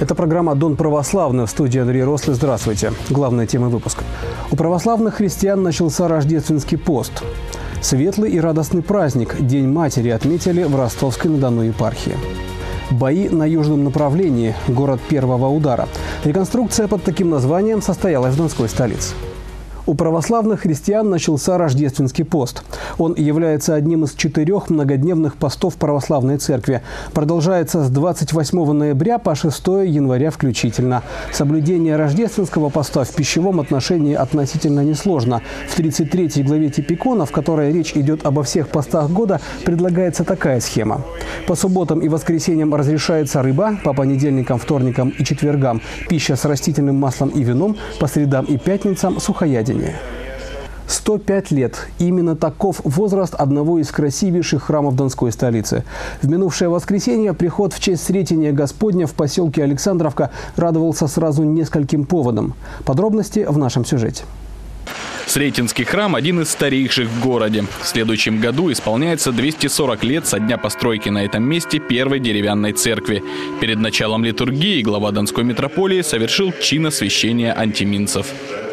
Это программа «Дон православный», в студии Андрей Рослый. Здравствуйте. Главная тема выпуска. У православных христиан начался рождественский пост. Светлый и радостный праздник – День Матери отметили в Ростовской-на-Дону епархии. Бои на южном направлении – город первого удара. Реконструкция под таким названием состоялась в Донской столице. У православных христиан начался рождественский пост. Он является одним из 4 многодневных постов православной церкви. Продолжается с 28 ноября по 6 января включительно. Соблюдение рождественского поста в пищевом отношении относительно несложно. В 33 главе Типикона, в которой речь идет обо всех постах года, предлагается такая схема. По субботам и воскресеньям разрешается рыба, по понедельникам, вторникам и четвергам – пища с растительным маслом и вином, по средам и пятницам – сухоядие. 105 лет. Именно таков возраст одного из красивейших храмов Донской столицы. В минувшее воскресенье приход в честь Сретения Господня в поселке Александровка радовался сразу нескольким поводам. Подробности в нашем сюжете. Сретенский храм – один из старейших в городе. В следующем году исполняется 240 лет со дня постройки на этом месте первой деревянной церкви. Перед началом литургии глава Донской митрополии совершил чин освящения антиминцев.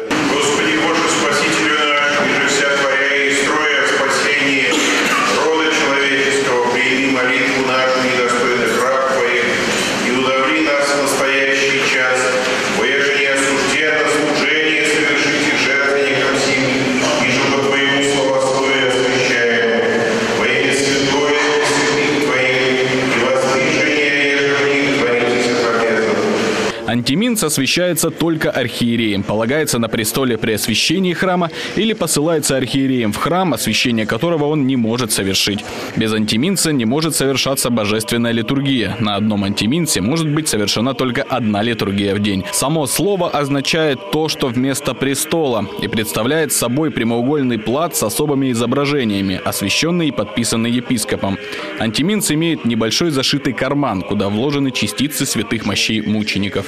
Антиминц освящается только архиереем, полагается на престоле при освящении храма или посылается архиереем в храм, освящение которого он не может совершить. Без антиминца не может совершаться божественная литургия. На одном антиминце может быть совершена только одна литургия в день. Само слово означает то, что вместо престола, и представляет собой прямоугольный плат с особыми изображениями, освященный и подписанный епископом. Антиминц имеет небольшой зашитый карман, куда вложены частицы святых мощей мучеников.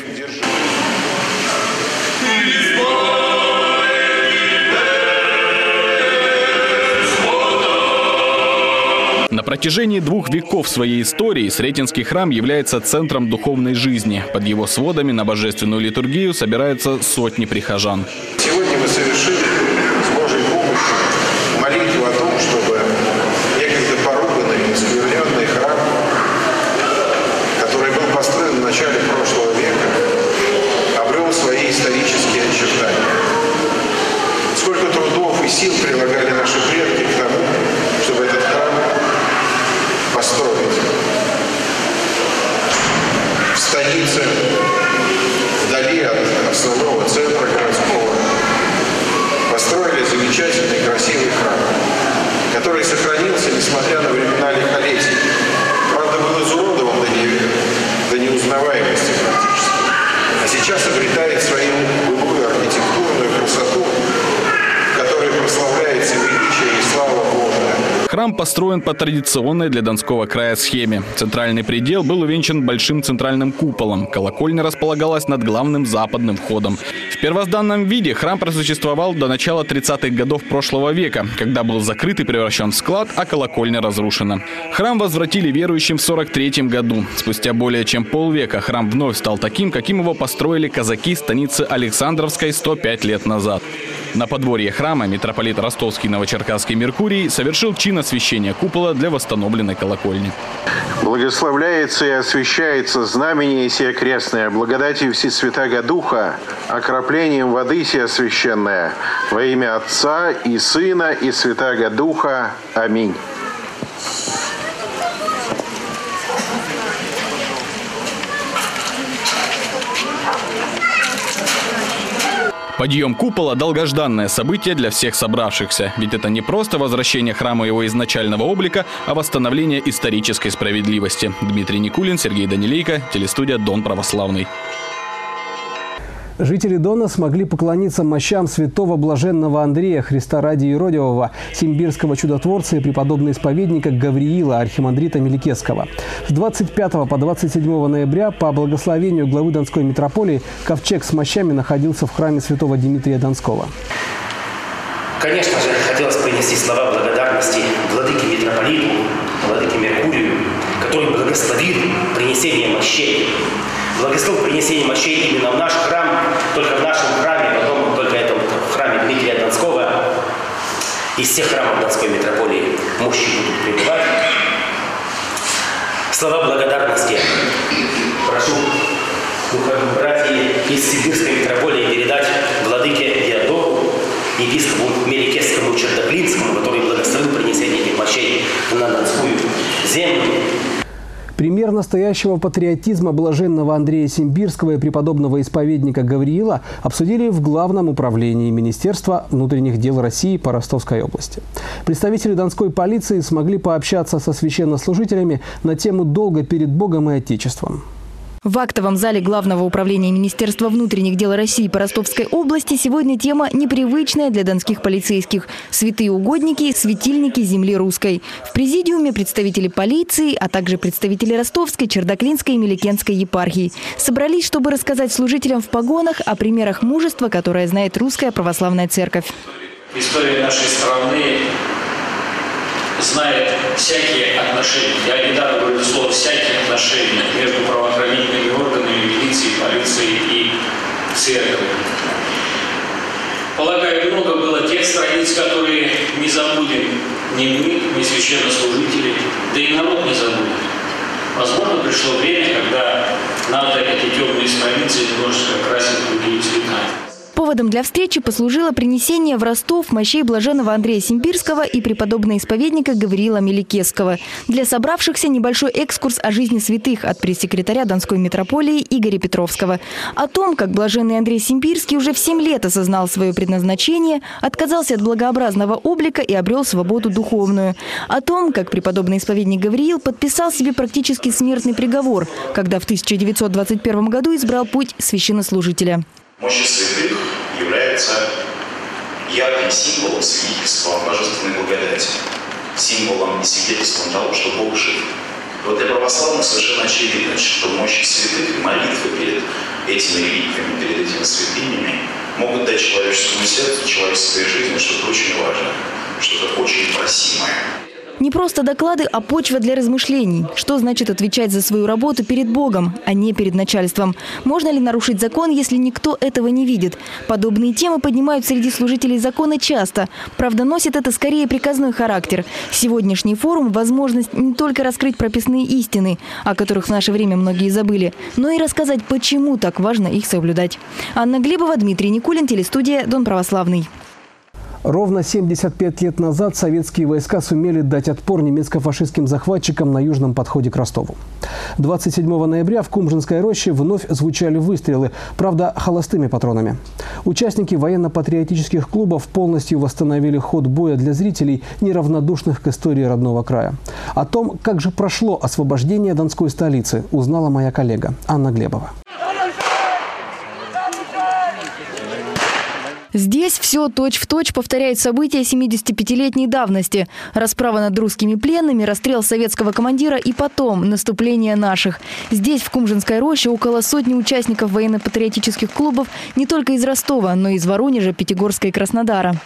На протяжении 2 веков своей истории Сретенский храм является центром духовной жизни. Под его сводами на божественную литургию собираются сотни прихожан. Сегодня мы совершили с Божьей помощью молитву о том, чтобы некогда поруганный и оскверненный храм, который был построен в начале прошлого века, обрел свои исторические очертания. Сколько трудов и сил прилагали наши предки к тому, чтобы этот храм построить в станице, вдали от основного центра городского. Построили замечательный, красивый храм, который сохранился, несмотря на времена лихолетия. Правда, был изуродован до неузнаваемости практически. А сейчас обретает свою былую архитектурную красоту, которая прославляется величие и слава Божия. Храм построен по традиционной для Донского края схеме. Центральный предел был увенчан большим центральным куполом. Колокольня располагалась над главным западным входом. В первозданном виде храм просуществовал до начала 30-х годов прошлого века, когда был закрыт и превращен в склад, а колокольня разрушена. Храм возвратили верующим в 43-м году. Спустя более чем полвека храм вновь стал таким, каким его построили казаки станицы Александровской 105 лет назад. На подворье храма митрополит Ростовский Новочеркасский Меркурий совершил чин освящения купола для восстановленной колокольни. Благословляется и освящается знамение сие крестное, благодатью Всесвятаго Духа, окроплением воды сия священная, во имя Отца и Сына и Святаго Духа. Аминь. Подъем купола – долгожданное событие для всех собравшихся. Ведь это не просто возвращение храма его изначального облика, а восстановление исторической справедливости. Дмитрий Никулин, Сергей Данилейко, телестудия «Дон православный». Жители Дона смогли поклониться мощам святого блаженного Андрея, Христа ради Иродиевого, симбирского чудотворца и преподобного исповедника Гавриила, архимандрита Меликесского. С 25 по 27 ноября по благословению главы Донской митрополии ковчег с мощами находился в храме святого Дмитрия Донского. Конечно же, хотелось принести слова благодарности владыке митрополиту, владыке Меркурию, который благословил принесение мощей. благословил принесение мощей именно в наш храм, только в нашем храме, потом только это в храме Дмитрия Донского. Из всех храмов Донской митрополии мощи будут пребывать. Слова благодарности прошу братьев из Сибирской митрополии передать владыке Диодору, епископу Меликесскому Чердоклинскому, который благословил принесение этих мощей на Донскую землю. Пример настоящего патриотизма блаженного Андрея Симбирского и преподобного исповедника Гавриила обсудили в Главном управлении Министерства внутренних дел России по Ростовской области. Представители Донской полиции смогли пообщаться со священнослужителями на тему долга перед Богом и Отечеством. В актовом зале Главного управления Министерства внутренних дел России по Ростовской области сегодня тема непривычная для донских полицейских – святые угодники, светильники земли русской. В президиуме представители полиции, а также представители Ростовской, Чердоклинской и Меликенской епархий собрались, чтобы рассказать служителям в погонах о примерах мужества, которое знает Русская Православная Церковь. История нашей страны знает всякие отношения. Я недавно говорю слово «всякие отношения» между правоохранительными органами, милицией, полицией и церковью. Полагаю, много было тех страниц, которые не забудем ни мы, ни священнослужители, да и народ не забудет. Возможно, пришло время, когда надо эти темные страницы немножечко красить в другие цвета. Поводом для встречи послужило принесение в Ростов мощей блаженного Андрея Симбирского и преподобного исповедника Гавриила Меликесского. Для собравшихся небольшой экскурс о жизни святых от пресс-секретаря Донской митрополии Игоря Петровского. О том, как блаженный Андрей Симбирский уже в 7 лет осознал свое предназначение, отказался от благообразного облика и обрел свободу духовную. О том, как преподобный исповедник Гавриил подписал себе практически смертный приговор, когда в 1921 году избрал путь священнослужителя. Мощи святых является ярким символом свидетельства о божественной благодати, символом и свидетельством того, что Бог жив. Вот для православных совершенно очевидно, что мощи святых и молитвы перед этими реликвиями, перед этими святынями могут дать человеческому сердцу, человеческой жизни что-то очень важное, что-то очень просимое. Не просто доклады, а почва для размышлений. Что значит отвечать за свою работу перед Богом, а не перед начальством? Можно ли нарушить закон, если никто этого не видит? Подобные темы поднимают среди служителей закона часто. Правда, носит это скорее приказной характер. Сегодняшний форум – возможность не только раскрыть прописные истины, о которых в наше время многие забыли, но и рассказать, почему так важно их соблюдать. Анна Глебова, Дмитрий Никулин, телестудия «Дон Православный». Ровно 75 лет назад советские войска сумели дать отпор немецко-фашистским захватчикам на южном подходе к Ростову. 27 ноября в Кумжинской роще вновь звучали выстрелы, правда, холостыми патронами. Участники военно-патриотических клубов полностью восстановили ход боя для зрителей, неравнодушных к истории родного края. О том, как же прошло освобождение Донской столицы, узнала моя коллега Анна Глебова. Здесь все точь-в-точь повторяет события 75-летней давности. Расправа над русскими пленными, расстрел советского командира и потом наступление наших. Здесь, в Кумжинской роще, около сотни участников военно-патриотических клубов не только из Ростова, но и из Воронежа, Пятигорска и Краснодара.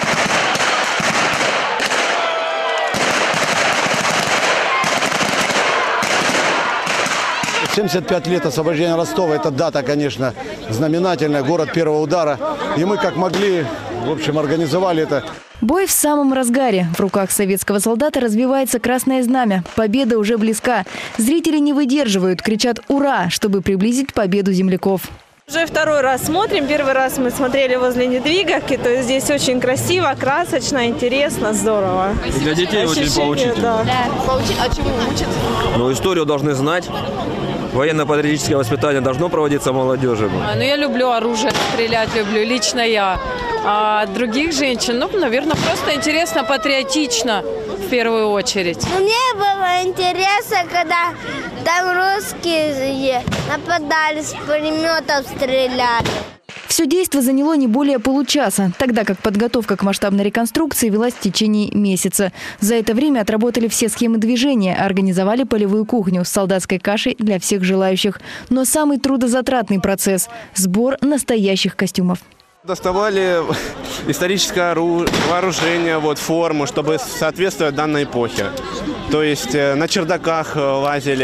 75 лет освобождения Ростова – это дата, конечно, знаменательная, город первого удара. И мы, как могли, в общем, организовали это. Бой в самом разгаре. В руках советского солдата развивается красное знамя. Победа уже близка. Зрители не выдерживают, кричат «Ура!», чтобы приблизить победу земляков. Уже второй раз смотрим. Первый раз мы смотрели возле Недвиговки. То есть здесь очень красиво, красочно, интересно, здорово. Для детей очень поучительно. Да. А чему учат? Ну, историю должны знать. Военно-патриотическое воспитание должно проводиться молодежью. Ну, я люблю оружие, стрелять люблю, лично я. А других женщин, ну, наверное, просто интересно, патриотично в первую очередь. Мне было интересно, когда там русские нападали, с пулеметов стреляли. Все действо заняло не более получаса, тогда как подготовка к масштабной реконструкции велась в течение месяца. За это время отработали все схемы движения, организовали полевую кухню с солдатской кашей для всех желающих. Но самый трудозатратный процесс – сбор настоящих костюмов. Доставали историческое вооружение, форму, чтобы соответствовать данной эпохе. То есть на чердаках лазили,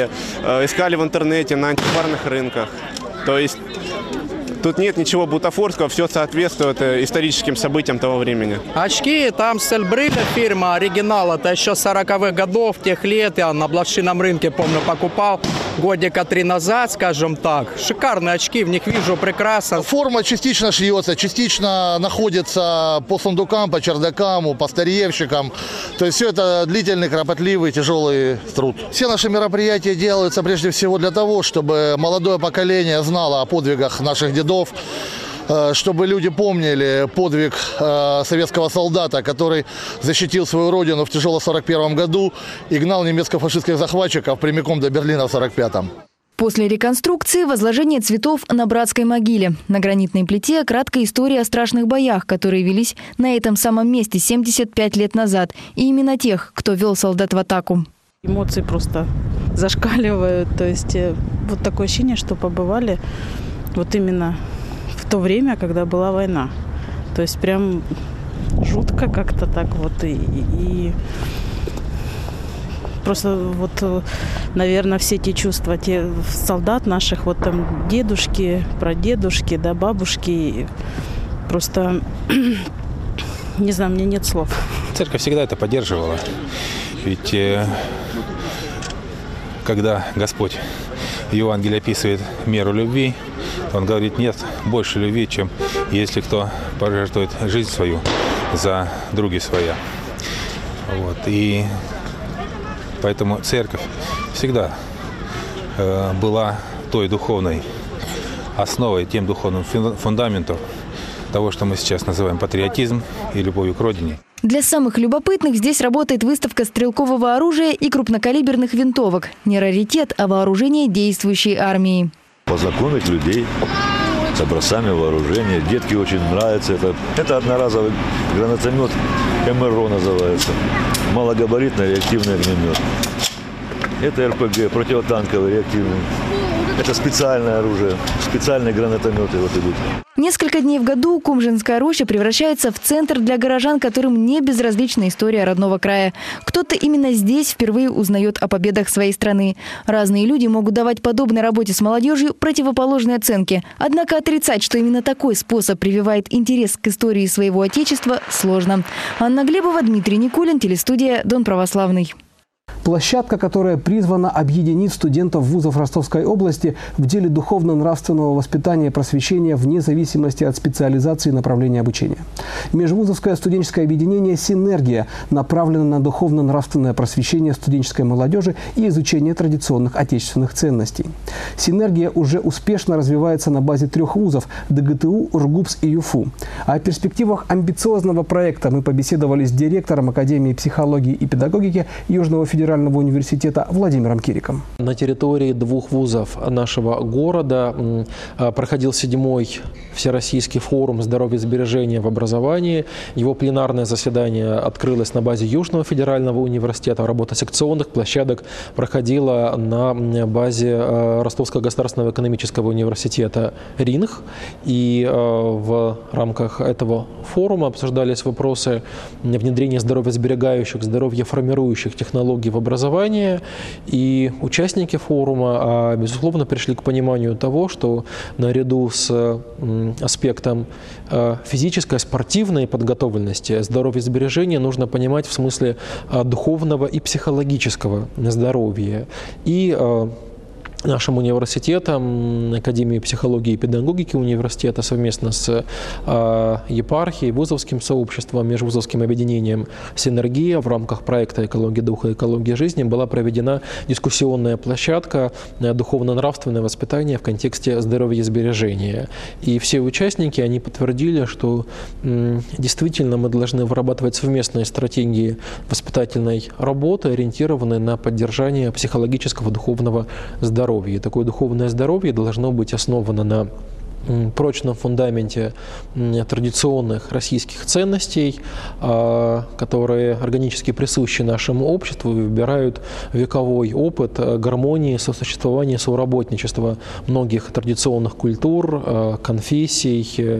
искали в интернете, на антикварных рынках. То есть тут нет ничего бутафорского, все соответствует историческим событиям того времени. Очки, там Сельбриля фирма, оригинал, это еще 40-х годов, тех лет. Я на блошином рынке, помню, покупал годика 3 назад, скажем так. Шикарные очки, в них вижу прекрасно. Форма частично шьется, частично находится по сундукам, по чердакам, по старьевщикам. То есть все это длительный, кропотливый, тяжелый труд. Все наши мероприятия делаются прежде всего для того, чтобы молодое поколение знало о подвигах наших дедов, чтобы люди помнили подвиг советского солдата, который защитил свою родину в тяжело 41 году и гнал немецко-фашистских захватчиков прямиком до Берлина в 45-м. После реконструкции возложение цветов на братской могиле. На гранитной плите краткая история о страшных боях, которые велись на этом самом месте 75 лет назад. И именно тех, кто вел солдат в атаку. Эмоции просто зашкаливают. То есть вот такое ощущение, что побывали вот именно в то время, когда была война. То есть прям жутко как-то так вот. И просто вот, наверное, все те чувства, те солдат наших, вот там дедушки, прадедушки, да, бабушки, просто, не знаю, мне нет слов. Церковь всегда это поддерживала. Ведь когда Господь в Евангелии описывает меру любви, Он говорит, нет больше любви, чем если кто пожертвует жизнь свою за други своя. Вот. И поэтому церковь всегда была той духовной основой, тем духовным фундаментом того, что мы сейчас называем патриотизм и любовью к родине. Для самых любопытных здесь работает выставка стрелкового оружия и крупнокалиберных винтовок. Не раритет, а вооружение действующей армии. Познакомить людей с образцами вооружения. Детки очень нравится. Это одноразовый гранатомет, МРО называется. Малогабаритный реактивный огнемет. Это РПГ, противотанковый реактивный. Это специальное оружие, специальные гранатометы вот идут. Несколько дней в году Кумжинская роща превращается в центр для горожан, которым не безразлична история родного края. Кто-то именно здесь впервые узнает о победах своей страны. Разные люди могут давать подобной работе с молодежью противоположные оценки. Однако отрицать, что именно такой способ прививает интерес к истории своего отечества, сложно. Анна Глебова, Дмитрий Никулин, телестудия «Дон Православный». Площадка, которая призвана объединить студентов вузов Ростовской области в деле духовно-нравственного воспитания и просвещения вне зависимости от специализации и направления обучения. Межвузовское студенческое объединение «Синергия» направлено на духовно-нравственное просвещение студенческой молодежи и изучение традиционных отечественных ценностей. «Синергия» уже успешно развивается на базе 3 вузов – ДГТУ, РГУПС и ЮФУ. О перспективах амбициозного проекта мы побеседовали с директором Академии психологии и педагогики Южного федерального университета Владимиром Кириком. На территории 2 вузов нашего города проходил 7-й Всероссийский форум здоровья и сбережения в образовании. Его пленарное заседание открылось на базе Южного федерального университета. Работа секционных площадок проходила на базе Ростовского государственного экономического университета РИНХ. И в рамках этого форума обсуждались вопросы внедрения здоровьесберегающих, здоровьеформирующих технологий в образование. И участники форума, безусловно, пришли к пониманию того, что наряду с аспектом физической, спортивной подготовленности, здоровья-сбережения нужно понимать в смысле духовного и психологического здоровья. И нашим университетом, Академией психологии и педагогики университета совместно с епархией, вузовским сообществом, межвузовским объединением «Синергия» в рамках проекта «Экология духа и экология жизни» была проведена дискуссионная площадка «Духовно-нравственное воспитание в контексте здоровья и сбережения». И все участники, они подтвердили, что действительно мы должны вырабатывать совместные стратегии воспитательной работы, ориентированные на поддержание психологического духовного здоровья. И такое духовное здоровье должно быть основано на прочном фундаменте традиционных российских ценностей, которые органически присущи нашему обществу и выбирают вековой опыт гармонии, сосуществования, соработничества многих традиционных культур, конфессий,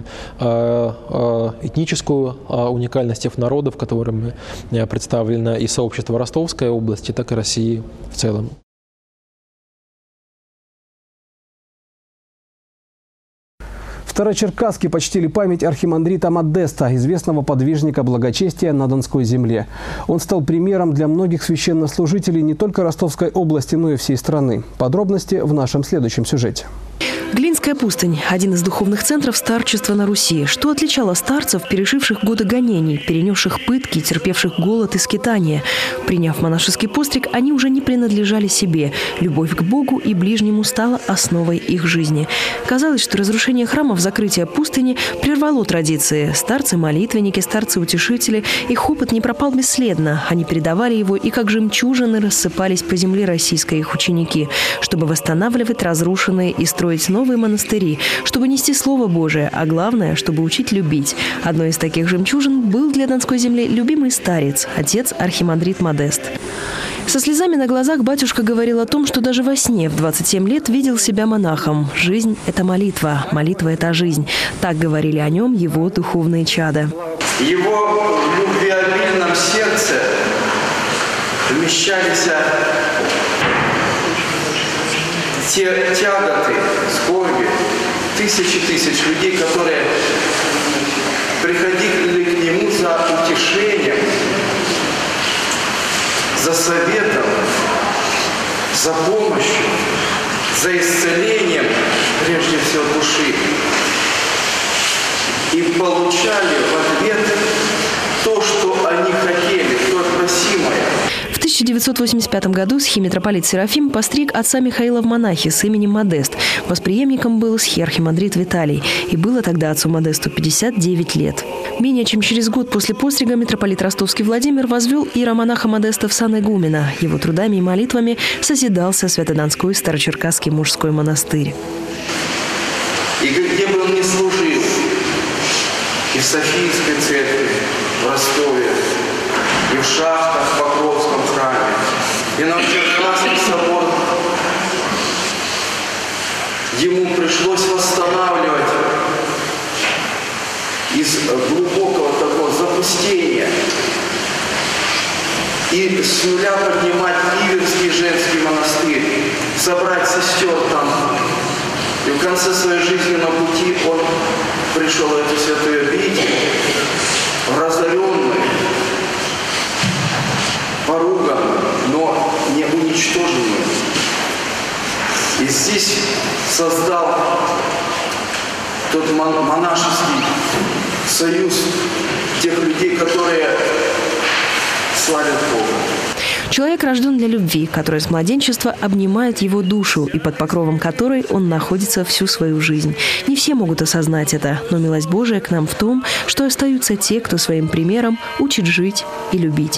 этническую уникальность народов, которыми представлено и сообщество Ростовской области, так и России в целом. Старочеркасске почтили память архимандрита Модеста, известного подвижника благочестия на Донской земле. Он стал примером для многих священнослужителей не только Ростовской области, но и всей страны. Подробности в нашем следующем сюжете. Глинская пустынь – один из духовных центров старчества на Руси. Что отличало старцев, переживших годы гонений, перенесших пытки, терпевших голод и скитания? Приняв монашеский постриг, они уже не принадлежали себе. Любовь к Богу и ближнему стала основой их жизни. Казалось, что разрушение храмов, закрытие пустыни прервало традиции. Старцы-молитвенники, старцы-утешители – их опыт не пропал бесследно. Они передавали его, и как жемчужины рассыпались по земле российской их ученики, чтобы восстанавливать разрушенные и строить новые монастыри, чтобы нести Слово Божие, а главное, чтобы учить любить. Одной из таких жемчужин был для Донской земли любимый старец, отец архимандрит Модест. Со слезами на глазах батюшка говорил о том, что даже во сне в 27 лет видел себя монахом. Жизнь – это молитва, молитва – это жизнь. Так говорили о нем его духовные чада. Его в любвеобильном сердце вмещались те тяготы, скорби, тысячи людей, которые приходили к нему за утешением, за советом, за помощью, за исцелением, прежде всего, души. И получали в ответ то, что они хотели, то просимое. В 1985 году схимитрополит Серафим постриг отца Михаила в монахи с именем Модест. Восприемником был схиархимандрит Виталий. И было тогда отцу Модесту 59 лет. Менее чем через год после пострига митрополит Ростовский Владимир возвел иеромонаха Модеста в сан игумена. Его трудами и молитвами созидался Свято-Донской Старочеркасский мужской монастырь. И где бы он ни служил, и в Софийской церкви, в Ростове, и в Шахтах, в Покровском храме, и на Черкасский собор, ему пришлось восстанавливать из глубокого такого запустения и с нуля поднимать Иверский женский монастырь, собрать сестер там. И в конце своей жизненного пути он пришел в эту святую обитель, разоренный, поруганный, но не уничтоженный. И здесь создал тот монашеский союз тех людей, которые славят Бога. Человек рожден для любви, которая с младенчества обнимает его душу и под покровом которой он находится всю свою жизнь. Не все могут осознать это, но милость Божия к нам в том, что остаются те, кто своим примером учит жить и любить.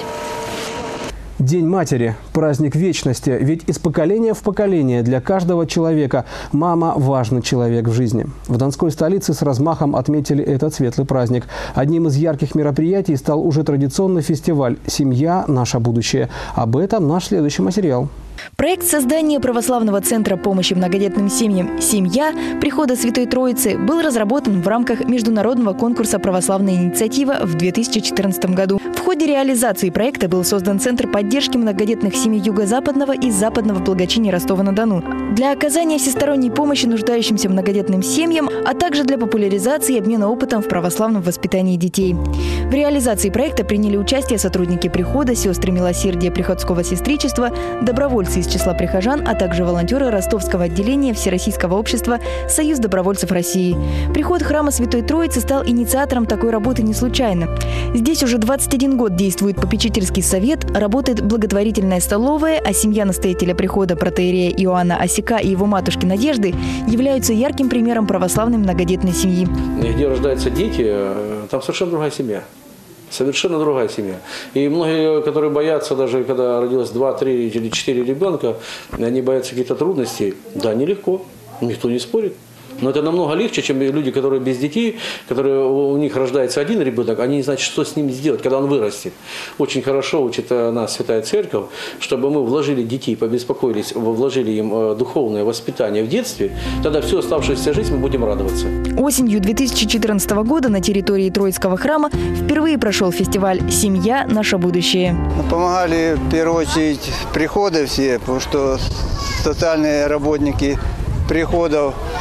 День матери – праздник вечности, ведь из поколения в поколение для каждого человека мама – важный человек в жизни. В Донской столице с размахом отметили этот светлый праздник. Одним из ярких мероприятий стал уже традиционный фестиваль «Семья – наше будущее». Об этом наш следующий материал. Проект создания православного центра помощи многодетным семьям «Семья» прихода Святой Троицы был разработан в рамках международного конкурса «Православная инициатива» в 2014 году. В ходе реализации проекта был создан Центр поддержки многодетных семей Юго-Западного и Западного благочиния Ростова-на-Дону для оказания всесторонней помощи нуждающимся многодетным семьям, а также для популяризации и обмена опытом в православном воспитании детей. В реализации проекта приняли участие сотрудники прихода, сестры милосердия приходского сестричества, добровольцы из числа прихожан, а также волонтеры Ростовского отделения Всероссийского общества «Союз добровольцев России». Приход храма Святой Троицы стал инициатором такой работы не случайно. Здесь уже 21 год действует попечительский совет, работает благотворительная столовая, а семья настоятеля прихода протоиерея Иоанна Осика и его матушки Надежды являются ярким примером православной многодетной семьи. Где рождаются дети, там совершенно другая семья. Совершенно другая семья. И многие, которые боятся, даже когда родилось 2, 3 или 4 ребенка, они боятся каких-то трудностей. Да, нелегко, никто не спорит. Но это намного легче, чем люди, которые без детей, которые у них рождается один ребенок, они не знают, что с ним сделать, когда он вырастет. Очень хорошо учит нас Святая Церковь, чтобы мы вложили детей, побеспокоились, вложили им духовное воспитание в детстве, тогда всю оставшуюся жизнь мы будем радоваться. Осенью 2014 года на территории Троицкого храма впервые прошел фестиваль «Семья – наше будущее». Помогали в первую очередь приходы все, потому что социальные работники приходов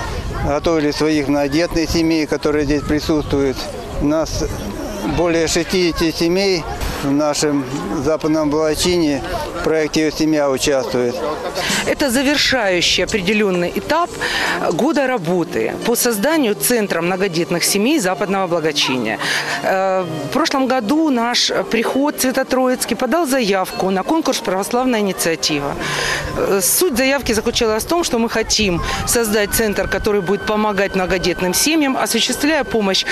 готовили своих многодетных семей, которые здесь присутствуют. У нас более 60 семей в нашем западном Балачине в проекте «Семья» участвует. Это завершающий определенный этап года работы по созданию Центра многодетных семей Западного Благочиния. В прошлом году наш приход Свято-Троицкий подал заявку на конкурс «Православная инициатива». Суть заявки заключалась в том, что мы хотим создать центр, который будет помогать многодетным семьям, осуществляя помощь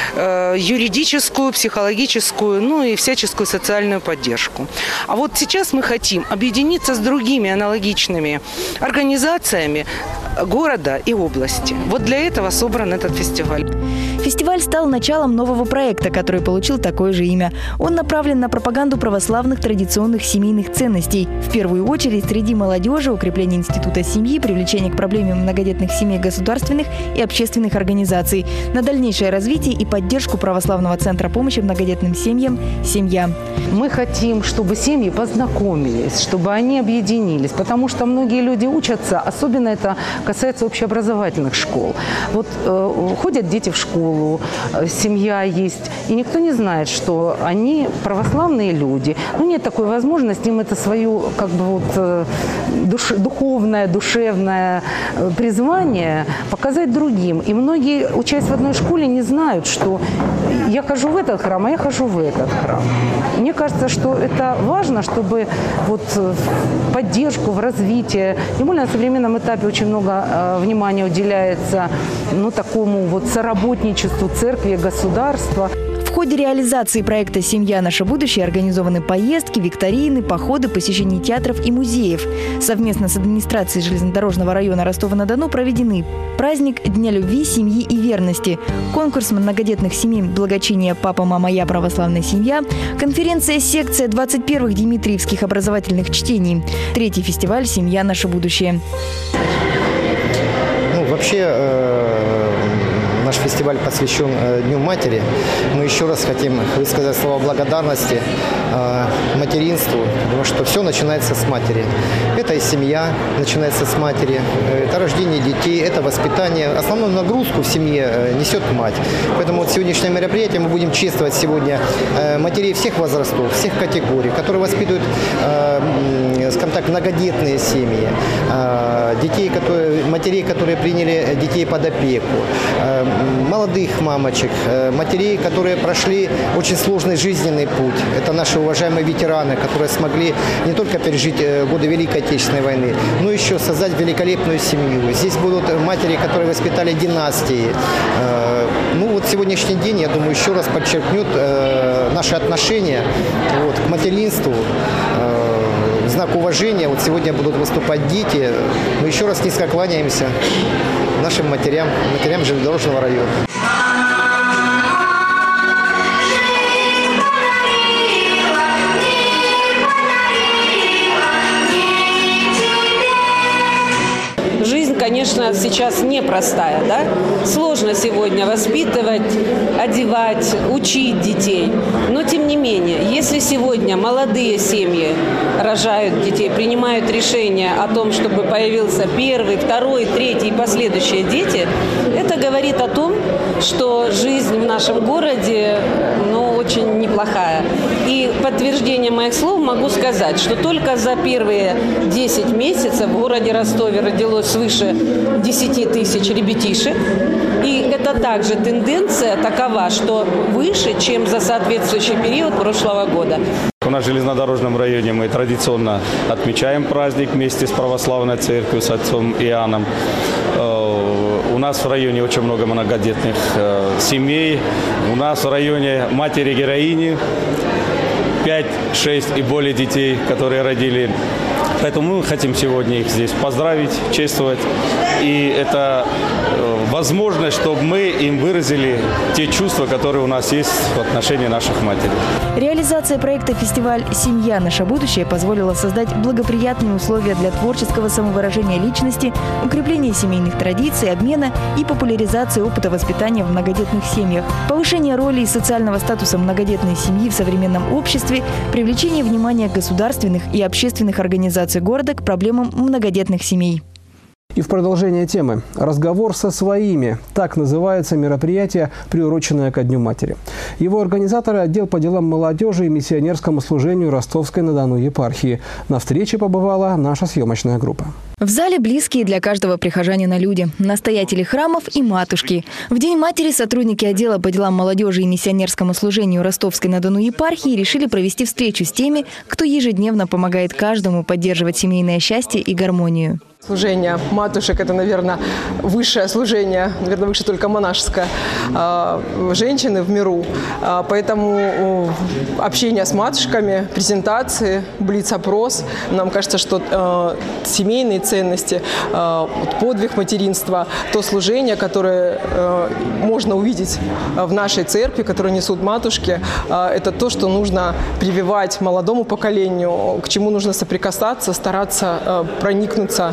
юридическую, психологическую, ну и всяческую социальную поддержку. А вот сейчас мы хотим объединиться с другими аналогичными организациями города и области. Вот для этого собран этот фестиваль. Фестиваль стал началом нового проекта, который получил такое же имя. Он направлен на пропаганду православных традиционных семейных ценностей. В первую очередь среди молодежи, укрепление института семьи, привлечение к проблеме многодетных семей государственных и общественных организаций, на дальнейшее развитие и поддержку православного центра помощи многодетным семьям «Семья». Мы хотим, чтобы семьи познакомились, чтобы они объединились, потому что многие люди учатся, особенно это касается общеобразовательных школ. Вот ходят дети в школу, семья есть, и никто не знает, что они православные люди. Ну, нет такой возможности им это свое как бы вот духовное, душевное призвание показать другим. И многие, учась в одной школе, не знают, что я хожу в этот храм, а я хожу в этот храм. Мне кажется, что это важно, чтобы вот в поддержку, в развитие, тем более на современном этапе очень много внимания уделяется такому вот соработничеству церкви и государства. В ходе реализации проекта «Семья. Наше будущее» организованы поездки, викторины, походы, посещение театров и музеев. Совместно с администрацией железнодорожного района Ростова-на-Дону проведены праздник Дня любви, семьи и верности, конкурс многодетных семей благочиния «Папа, мама, я. Православная семья», конференция-секция 21-х Димитриевских образовательных чтений, третий фестиваль «Семья. Наше будущее». Вообще, наш фестиваль посвящен Дню матери. Мы еще раз хотим высказать слова благодарности материнству, потому что все начинается с матери. Это и семья начинается с матери, это рождение детей, это воспитание. Основную нагрузку в семье несет мать. Поэтому вот сегодняшнее мероприятие мы будем чествовать сегодня матерей всех возрастов, всех категорий, которые воспитывают, скажем так, многодетные семьи, матерей, которые приняли детей под опеку, молодых мамочек, матерей, которые прошли очень сложный жизненный путь. Это наши уважаемые ветераны, которые смогли не только пережить годы Великой Отечественной войны, но еще создать великолепную семью. Здесь будут матери, которые воспитали династии. Вот сегодняшний день, я думаю, еще раз подчеркнет наше отношение к материнству. В знак уважения вот сегодня будут выступать дети. Мы еще раз низко кланяемся нашим матерям железнодорожного района. Жизнь, конечно, сейчас непростая, да? Сложно сегодня воспитывать, одевать, учить детей. Но, тем не менее, если сегодня молодые семьи рожают детей, принимают решение о том, чтобы появился первый, второй, третий и последующие дети, это говорит о том, что жизнь в нашем городе, очень неплохая. И подтверждение моих слов могу сказать, что только за первые 10 месяцев в городе Ростове родилось свыше 10 тысяч ребятишек. И это также тенденция такова, что выше, чем за соответствующий период прошлого года. У нас в железнодорожном районе мы традиционно отмечаем праздник вместе с православной церковью, с отцом Иоанном. У нас в районе очень много многодетных семей. У нас в районе матери-героини 5, 6 и более детей, которые родили. Поэтому мы хотим сегодня их здесь поздравить, чествовать. И это возможность, чтобы мы им выразили те чувства, которые у нас есть в отношении наших матерей. Реализация проекта «Фестиваль. Семья. Наше будущее» позволила создать благоприятные условия для творческого самовыражения личности, укрепления семейных традиций, обмена и популяризации опыта воспитания в многодетных семьях, повышение роли и социального статуса многодетной семьи в современном обществе, привлечение внимания государственных и общественных организаций города к проблемам многодетных семей. И в продолжение темы «Разговор со своими». Так называется мероприятие, приуроченное ко Дню матери. Его организаторы – отдел по делам молодежи и миссионерскому служению Ростовской-на-Дону епархии. На встрече побывала наша съемочная группа. В зале близкие для каждого прихожанина люди – настоятели храмов и матушки. В День матери сотрудники отдела по делам молодежи и миссионерскому служению Ростовской-на-Дону епархии решили провести встречу с теми, кто ежедневно помогает каждому поддерживать семейное счастье и гармонию. Служение матушек – это, наверное, высшее служение, наверное, выше только монашеское, женщины в миру. Поэтому общение с матушками, презентации, блиц-опрос. Нам кажется, что семейные ценности, подвиг материнства, то служение, которое можно увидеть в нашей церкви, которое несут матушки, это то, что нужно прививать молодому поколению, к чему нужно соприкасаться, стараться проникнуться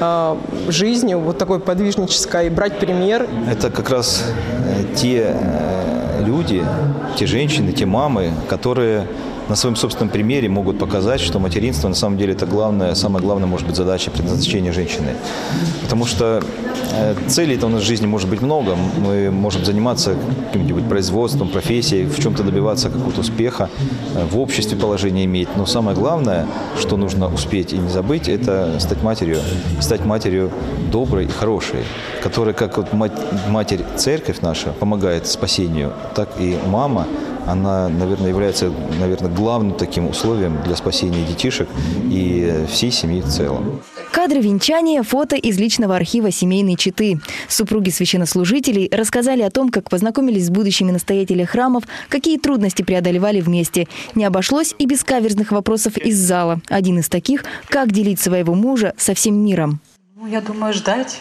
жизнью, вот такой подвижнической, брать пример. Это как раз те люди, те женщины, те мамы, которые на своем собственном примере могут показать, что материнство на самом деле это главное, самая главная, может быть, задача предназначения женщины. Потому что целей-то у нас в жизни может быть много. Мы можем заниматься каким-нибудь производством, профессией, в чем-то добиваться какого-то успеха, в обществе положение иметь. Но самое главное, что нужно успеть и не забыть, это стать матерью. Стать матерью доброй и хорошей, которая, как вот матерь церковь наша, помогает спасению, так и мама, она, наверное, является, главным таким условием для спасения детишек и всей семьи в целом. Кадры венчания, фото из личного архива семейной четы. Супруги священнослужителей рассказали о том, как познакомились с будущими настоятелями храмов, какие трудности преодолевали вместе. Не обошлось и без каверзных вопросов из зала. Один из таких – как делить своего мужа со всем миром. Я думаю, ждать,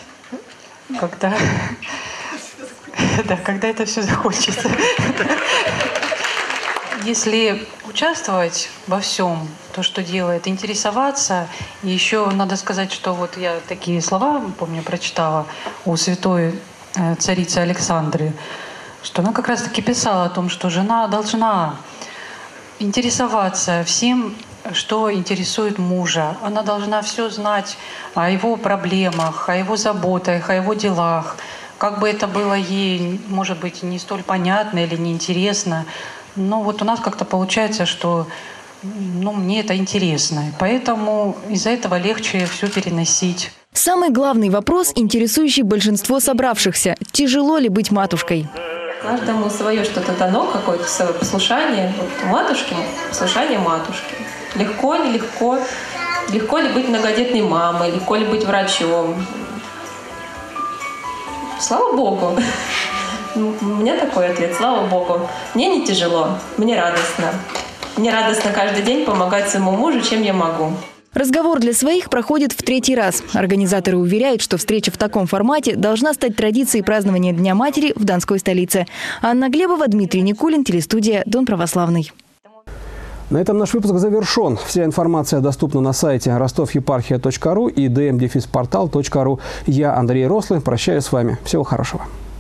когда это все закончится. Если участвовать во всем, то, что делает, интересоваться. И еще надо сказать, что вот я такие слова, помню, прочитала у святой царицы Александры, что она как раз-таки писала о том, что жена должна интересоваться всем, что интересует мужа. Она должна все знать о его проблемах, о его заботах, о его делах. Как бы это было ей, может быть, не столь понятно или неинтересно, но вот у нас как-то получается, что мне это интересно. Поэтому из-за этого легче все переносить. Самый главный вопрос, интересующий большинство собравшихся – тяжело ли быть матушкой? Каждому свое что-то дано, какое-то свое послушание. Вот матушке – послушание матушки. Легко, нелегко. Легко ли быть многодетной мамой, легко ли быть врачом. Слава Богу. У меня такой ответ. Слава Богу. Мне не тяжело, мне радостно. Мне радостно каждый день помогать своему мужу, чем я могу. Разговор для своих проходит в третий раз. Организаторы уверяют, что встреча в таком формате должна стать традицией празднования Дня матери в Донской столице. Анна Глебова, Дмитрий Никулин, телестудия Дон Православный. На этом наш выпуск завершен. Вся информация доступна на сайте rostovyeparchia.ru и dm-portal.ru. Я, Андрей Рослый, прощаюсь с вами. Всего хорошего.